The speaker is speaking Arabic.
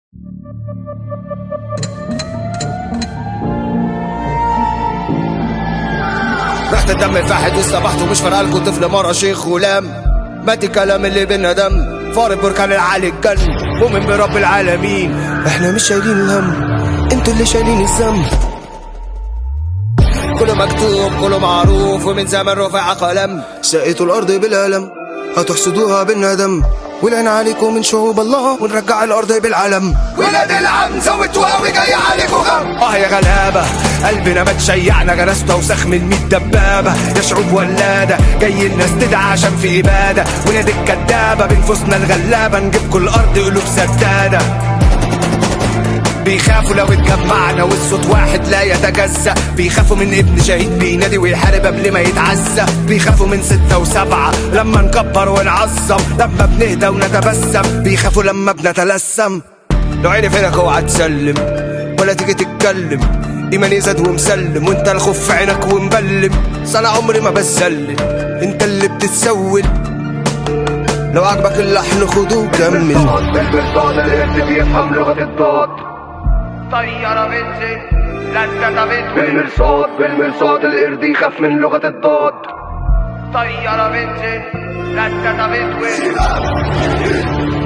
رحت الدم فاحت واستبحت ومش فارقالكوا طفل مرة شيخ غلام. مات الكلام اللي بينا دم فار البركان العالي الجن مؤمن برب العالمين. احنا مش شايلين الهم انتوا اللي شايلين الذنب. كله مكتوب كله معروف ومن زمان رفع قلم. سقيتوا الارض بالالم هتحسدوها بالندم. ولعن عليكم من شعوب الله ونرجع الارض بالعلم. ولاد العم زودتوها وجاي عليكم غم. يا غلابه قلبنا ما تشيعنا جرست وسخ من 100 دبابه. يا شعوب ولاده جاي الناس تدعى عشان في اباده. ولاد الكدابه بنفوسنا الغلابه نجيبكم الارض قلوب سداده. بيخافوا لو اتجمعنا والصوت واحد لا يتجزأ. بيخافوا من ابن شهيد بينادي ويحارب قبل ما يتعزى. بيخافوا من 6 و7 لما نكبر ونعظم. لما بنهدى ونتبسم بيخافوا لما بنتلسم. لو عيني فينك اوعى تسلم ولا تيجي تتكلم. ايماني زاد ومسلم وانت الخوف في عينك ومبلم. انا عمري ما بسلم انت اللي بتتسول. لو عجبك اللحن خدوه كمل. بالمرصاد القرد بيفهم لغة الضاد. طيارة بنزل لتة بتوين. بالمرصاد القرد يخاف من لغة الضاد. طيارة بنزل لتة بتوين.